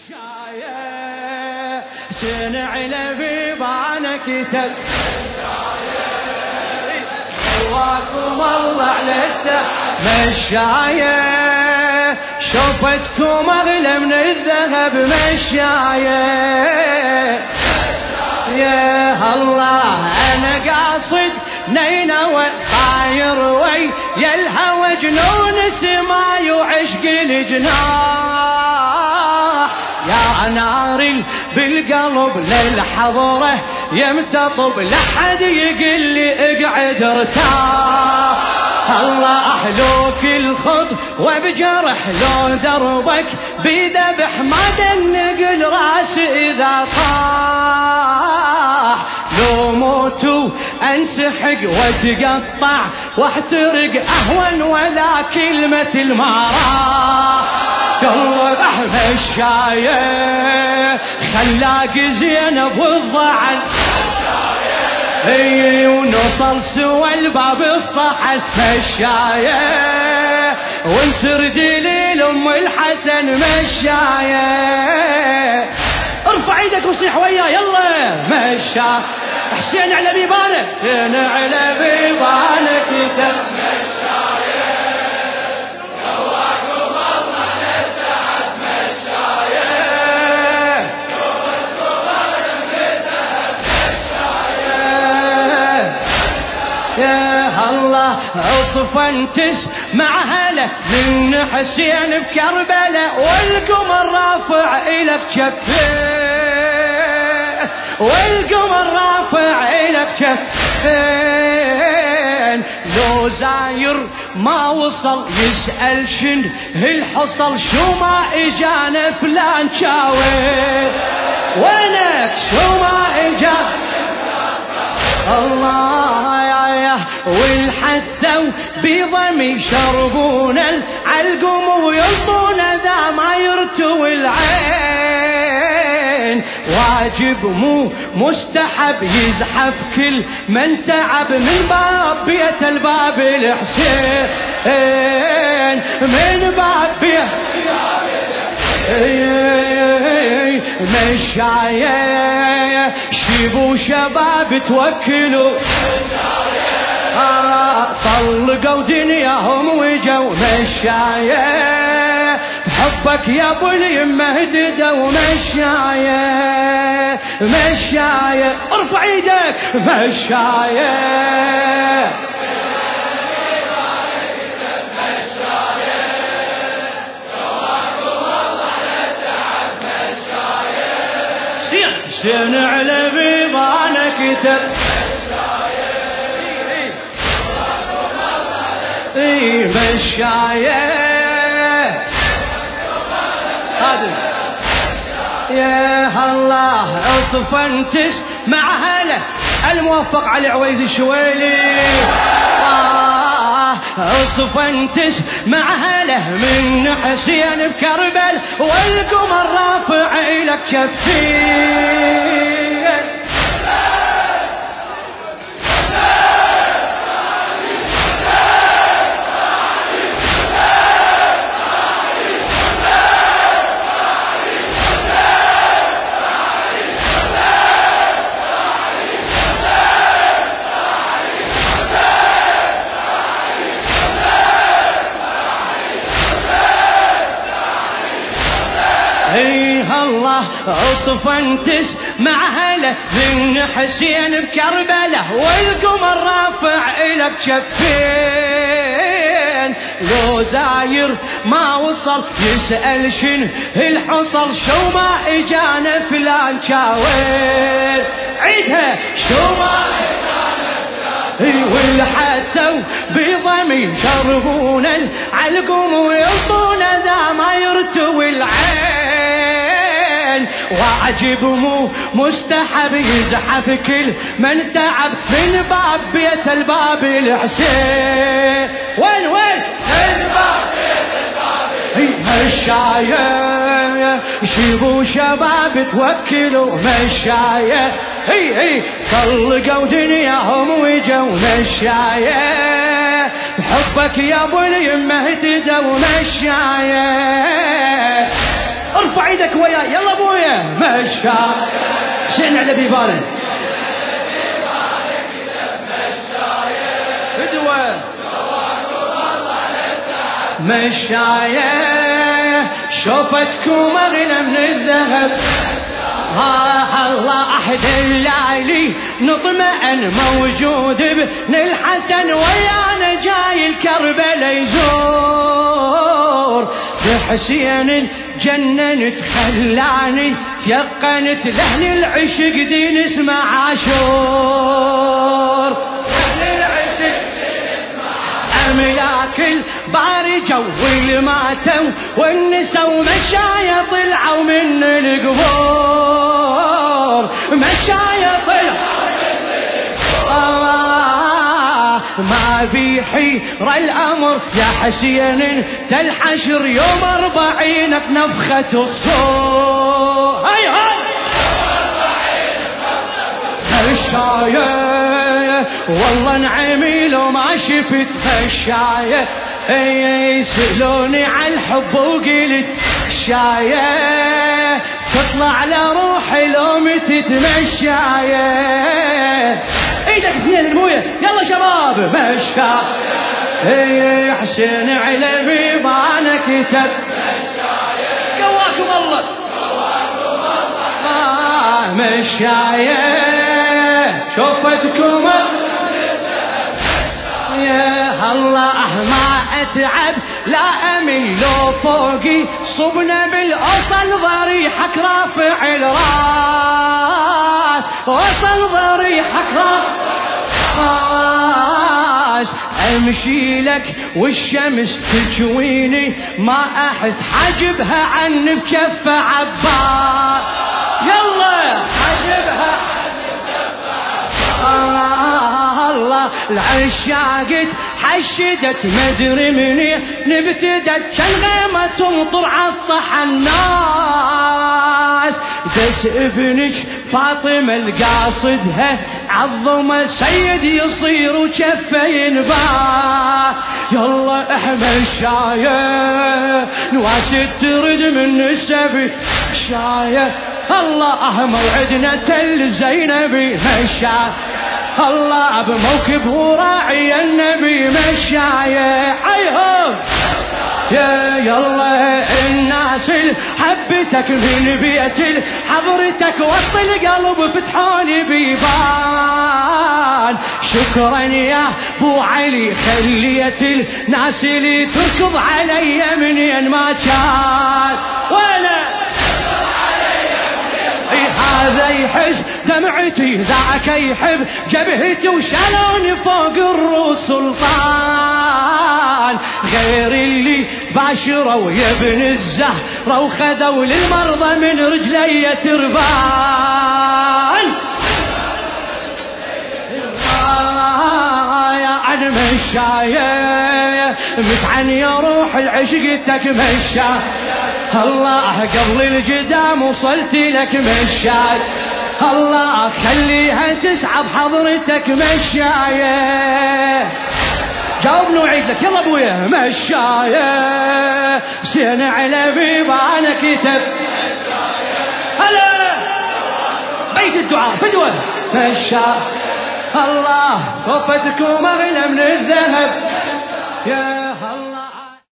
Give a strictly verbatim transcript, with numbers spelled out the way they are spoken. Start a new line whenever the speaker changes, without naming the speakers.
مشاية سنع لبيبانك تل واكم الله على مشاية شوفتكم اغلى من الذهب مشاية يا الله انا قاصد نينوى طاير وي يا الهوى جنون سماي وعشق الجناح يا ناري بالقلب للحضره يمتطب لحد يقل لي اقعد ارتاح الله احلوك الخض وبجرح لو دربك بذبح ما دنقل راسي اذا طاح لو موتوا انسحق واتقطع واحترق اهون ولا كلمة المراح قلب احمد الشاية خلاك زينب والضعن اي ونوصل سوى الباب الصحن مشاية ونسر دليل ام الحسن مشاية ارفع ايدك وصيح وياه يلا مشا حسين على بيبانك حسين على بيبانك مشاية قواكم الله للتعب مشاية يا الله اوصف انتس مع هلا من حسين بكربلاء والقمر رافع الك جفين والقمر رافع الك جفين لو زاير ما وصل يسأل شن الحصل شو ما اجانا فلان شاوي وينك شو ما اجانا الله يا يا والحسوا بضمي يشربون العلقم ويلطون ذا ما يرتوي العين واجب مو مستحب يزحف كل من تعب من باب بيت الباب الحسين من باب بيت مشاية شيبوا شباب توكلوا آه طلقوا دنياهم وجوا مشاية بحبك يا ابو اليمه هددوا مشاية مشاية ارفع ايدك مشاية حسين على بيبانك تل اي مشاية يا الله اصف انتس مع هلا الموفق علي عويز الشويلي اصف انتس مع هلا من حسين بكربل والقمر رافع لك شفين الله اصف انتس مع هلا من حسين بكربله والقمر رافع لك شفين لو زاير ما وصل يسأل شن الحصل شو ما اجانا فلان شاوير عيدها شو ما اجانا فلان والحسوا بضمي يشربون العلقم ويلطون ذا ما يرتوي العين واجب مو مستحب يزحف كل من تعب من باب بيت الباب الحسين وين وين من باب بيت الباب مشاية شيبوا شباب توكلوا مشاية هي هي طلقوا دنياهم وجوا مشاية بحبك يا ابو اليمه اهتدوا مشاية ارفع ايدك وياي يلا ابويا مشاية شئنا على بيبانه فدوة مشاية شوفتكم اغلى من الذهب ها الله أحد الليالي نطمئن موجود ابن الحسن ويانا جاي الكربلاء يزور بحسين الجنة تخلاني تيقنت لأهل العشق دين اسمه عاشور أهل العشق دين اسمه أملاك الباري جو الماتم والنسا ومشايا طلعوا من القبور مشايا طلعوا من القبور ما في حيرة الأمر يا حسين انت الحشر يوم أربعين بنفخة الصور هاي هاي مشاية والله نعمي لو ما شفت مشاية يسألوني عن الحب وقلت شاية تطلع لروحي لو متت مشاية ايدك اثنين ابويا يلا شباب مشاية حسين على بيبانه كتب مشاية قواكم الله آه مشاية شوفتكم يا الله ما اتعب لا اميل فوقي صبنا بالاصل ضريحك رافع الراس وصل ضريحك راس امشي لك والشمس تجويني ما احس حجبها عني بكف عباس يلا حجبها الله العشاقت حشدت مدري مني نبتدت كالغيمة تمطر عالصح الناس دس ابنك فاطمة القاصدها عظمة سيد يصير وشفه ينباع يلا احمل شاية نواسد ترد من السبي شاية الله موعدنا تل زينبي مشاية الله بموكب وراعي النبي مشاية حيهم يا يلا الناس حبتك من بيت حضرتك وسط القلب فتحوني بيبان شكرا يا ابو علي خليت الناس اللي تركض علي منين ما كان وانا هذا يحس دمعتي ذاك يحب جبهتي وشالوني فوق الروس سلطان غير اللي باشروا يا ابن الزهرة وخذوا للمرضى من رجلي تربان يا عن مشاية متعن يا روح العشقتك مشاية الله قبل الجدام وصلت لك مشاية الله خليها تسحب حضرتك مشاية جاوبني وعيد لك يلا ابويا مشاية سين على بيبانه كتب هلا بيت الدعاء فدوة مشاية الله وفتكم اغلى من الذهب يا